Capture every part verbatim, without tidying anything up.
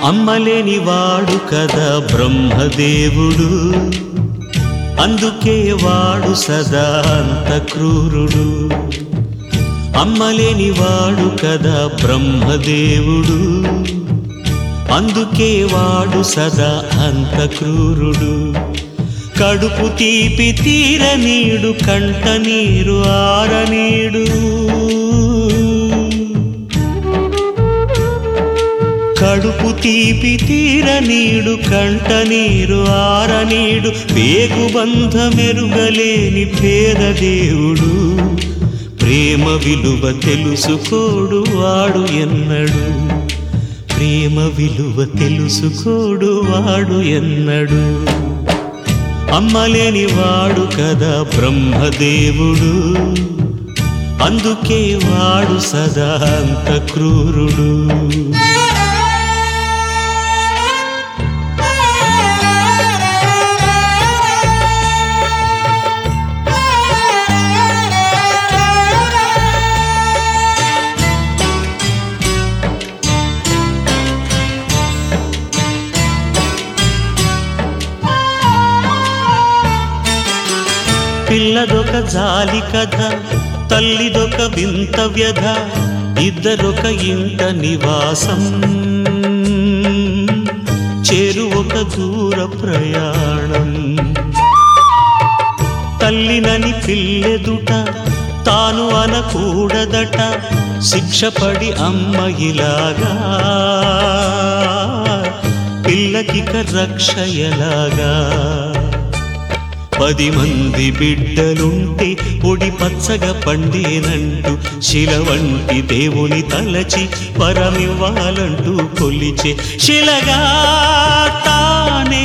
అమ్మలేని వాడు కదా బ్రహ్మదేవుడు, అందుకే వాడు సదా అంత క్రూరుడు. అమ్మలేని వాడు కదా బ్రహ్మదేవుడు, అందుకే వాడు సదా అంత క్రూరుడు. కడుపు తీపి తీరనీడు, కంట నీరు ఆరనీడు. కడుపు తీపి తీరనీడు, కంట నీరు ఆరనీడు. పేగు బంధమెరుగలేని పేద దేవుడు, ప్రేమ విలువ తెలుసుకోడు వాడు ఎన్నడు. ప్రేమ విలువ తెలుసుకోడు వాడు ఎన్నడు. అమ్మలేని వాడు కదా బ్రహ్మదేవుడు, అందుకే వాడు సదా అంత క్రూరుడు. పిల్లదొక జాలి కథ, తల్లిదొక వింత వ్యధ, ఇద్దరొక ఇంట నివాసం, చేరు ఒక దూర ప్రయాణం. తల్లినని పిల్లెదుట తాను అనకూడదట, శిక్షపడి అమ్మ ఇలాగా, పిల్లకిక రక్ష ఎలాగా. పది మంది బిడ్డలుంటే ఒడి పచ్చగా పండేనంటూ, శిల వంటి దేవుని తలచి వరమివ్వాలంటూ కొలిచే శిలగా తానే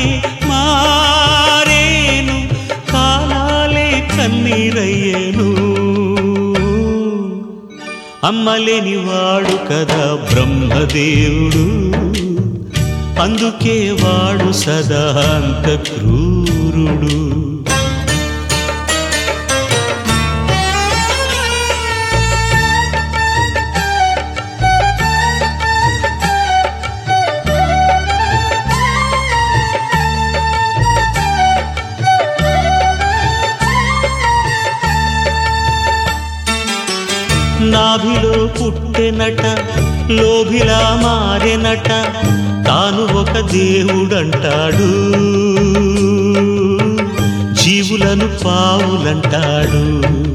మారేను, కాలాలే కన్నీరయ్యేను. అమ్మలేని వాడు కదా బ్రహ్మదేవుడు, అందుకే వాడు సదా అంత క్రూరుడు. నాభిలో పుట్టెనట, లోభిలా మారెనట, తాను ఒక దేవుడంటాడు, జీవులను పావులంటాడు.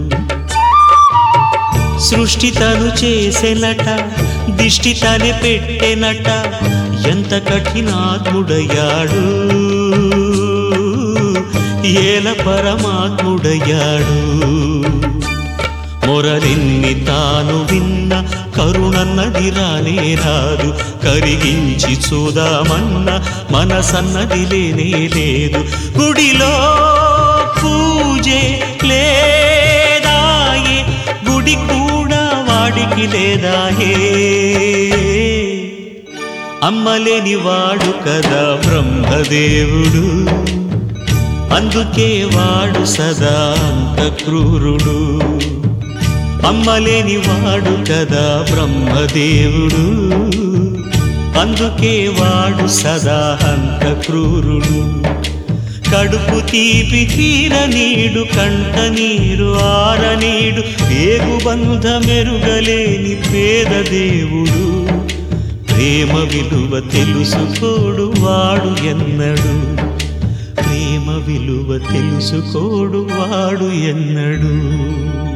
సృష్టి తను చేసెనట, దిష్టి తనే పెట్టెనట, ఎంత కఠినాత్ముడయ్యాడు, ఏల పరమాత్ముడయ్యాడు. మొరలిన్ని తాను విన్న కరుణన్నది రానే రాదు, కరిగించి చూదామన్న మనసన్నది లేనే లేదు. గుడిలో పూజే లేదాయే, గుడి కూడా వాడికి లేదాయే. అమ్మలేని వాడు కదా బ్రహ్మదేవుడు, అందుకే వాడు సదా అంత క్రూరుడు. అమ్మలేని వాడు కదా బ్రహ్మదేవుడు, అందుకే వాడు సదా అంత క్రూరుడు. కడుపు తీపి తీరనీడు, కంట నీరు ఆరనీడు. పేగు బంధమెరుగలేని పేద దేవుడు, ప్రేమ విలువ తెలుసుకోడు వాడు ఎన్నడు. ప్రేమ విలువ తెలుసుకోడు వాడు ఎన్నడు.